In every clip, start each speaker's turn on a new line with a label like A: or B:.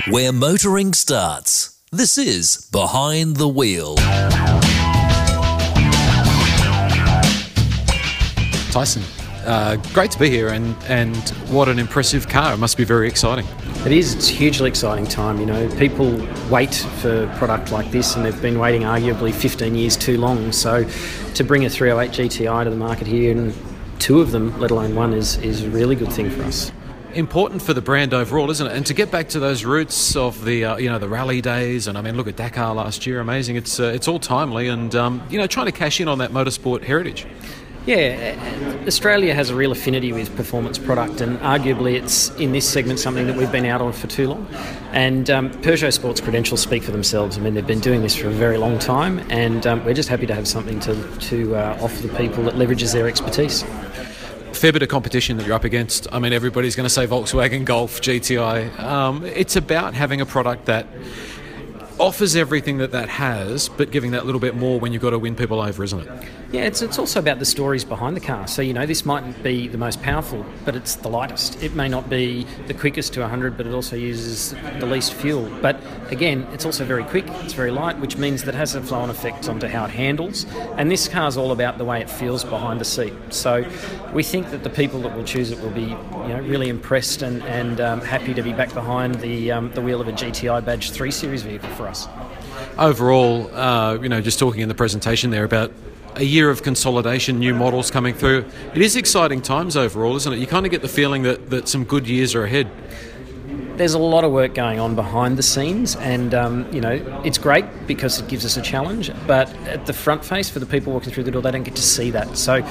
A: where motoring starts. This is Behind the Wheel.
B: Tyson, great to be here, and what an impressive car. It must be very exciting.
C: It is. It's a hugely exciting time. You know, people wait for a product like this, and they've been waiting arguably 15 years too long. So to bring a 308 GTI to the market here, and two of them, let alone one, is a really good thing for us.
B: Important for the brand overall, isn't it? And to get back to those roots of the the rally days, and I mean, look at Dakar last year, amazing. It's all timely, and trying to cash in on that motorsport heritage.
C: Yeah, Australia has a real affinity with performance product, and arguably it's in this segment something that we've been out on for too long. And Peugeot Sport's credentials speak for themselves. I mean, they've been doing this for a very long time, and we're just happy to have something to offer the people that leverages their expertise.
B: Fair bit of competition that you're up against. I mean, everybody's going to say Volkswagen, Golf, GTI. It's about having a product that offers everything that has, but giving that little bit more when you've got to win people over, isn't it?
C: Yeah, it's also about the stories behind the car. So, this mightn't be the most powerful, but it's the lightest. It may not be the quickest to 100, but it also uses the least fuel. But again, it's also very quick, it's very light, which means that it has a flow-on effect onto how it handles. And this car's all about the way it feels behind the seat. So we think that the people that will choose it will be really impressed and happy to be back behind the wheel of a GTI Badge 3 Series vehicle for us.
B: Overall, just talking in the presentation there about a year of consolidation, new models coming through. It is exciting times overall, isn't it? You kind of get the feeling that some good years are ahead.
C: There's a lot of work going on behind the scenes, and it's great because it gives us a challenge, but at the front face for the people walking through the door, they don't get to see that. So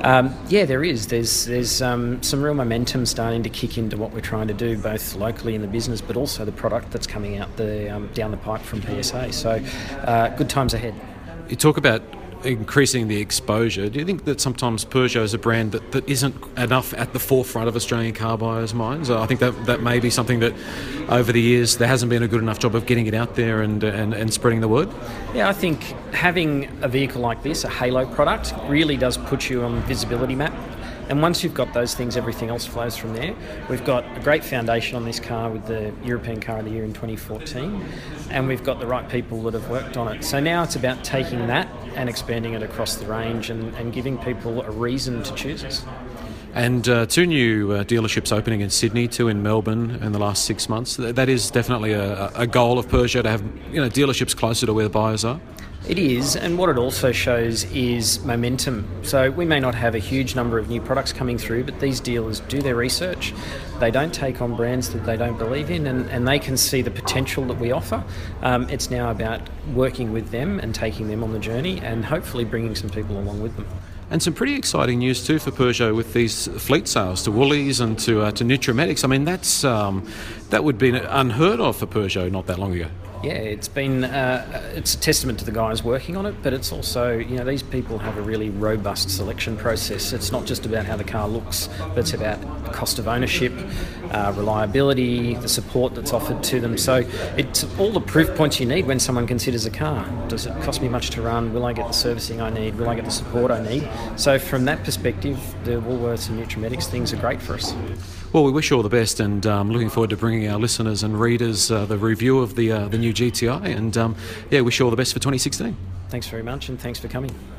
C: there's some real momentum starting to kick into what we're trying to do, both locally in the business but also the product that's coming out down the pipe from PSA. So good times ahead.
B: You talk about increasing the exposure. Do you think that sometimes Peugeot is a brand that isn't enough at the forefront of Australian car buyers' minds? I think that may be something that over the years there hasn't been a good enough job of getting it out there and spreading the word. Yeah,
C: I think having a vehicle like this, a halo product, really does put you on the visibility map. And once you've got those things, everything else flows from there. We've got a great foundation on this car with the European Car of the Year in 2014, and we've got the right people that have worked on it. So now it's about taking that and expanding it across the range and giving people a reason to choose us.
B: And two new dealerships opening in Sydney, two in Melbourne in the last 6 months. That is definitely a goal of Peugeot, to have dealerships closer to where the buyers are.
C: It is, and what it also shows is momentum. So we may not have a huge number of new products coming through, but these dealers do their research. They don't take on brands that they don't believe in, and they can see the potential that we offer. It's now about working with them and taking them on the journey and hopefully bringing some people along with them.
B: And some pretty exciting news too for Peugeot with these fleet sales to Woolies and to Nutramedics. I mean, that would be unheard of for Peugeot not that long ago.
C: Yeah, it's a testament to the guys working on it, but it's also, these people have a really robust selection process. It's not just about how the car looks, but it's about cost of ownership, reliability, the support that's offered to them. So it's all the proof points you need when someone considers a car. Does it cost me much to run? Will I get the servicing I need? Will I get the support I need? So from that perspective, the Woolworths and Nutramedics things are great for us.
B: Well, we wish you all the best, and looking forward to bringing our listeners and readers the review of the new GTI, and wish you all the best for 2016.
C: Thanks very much, and thanks for coming.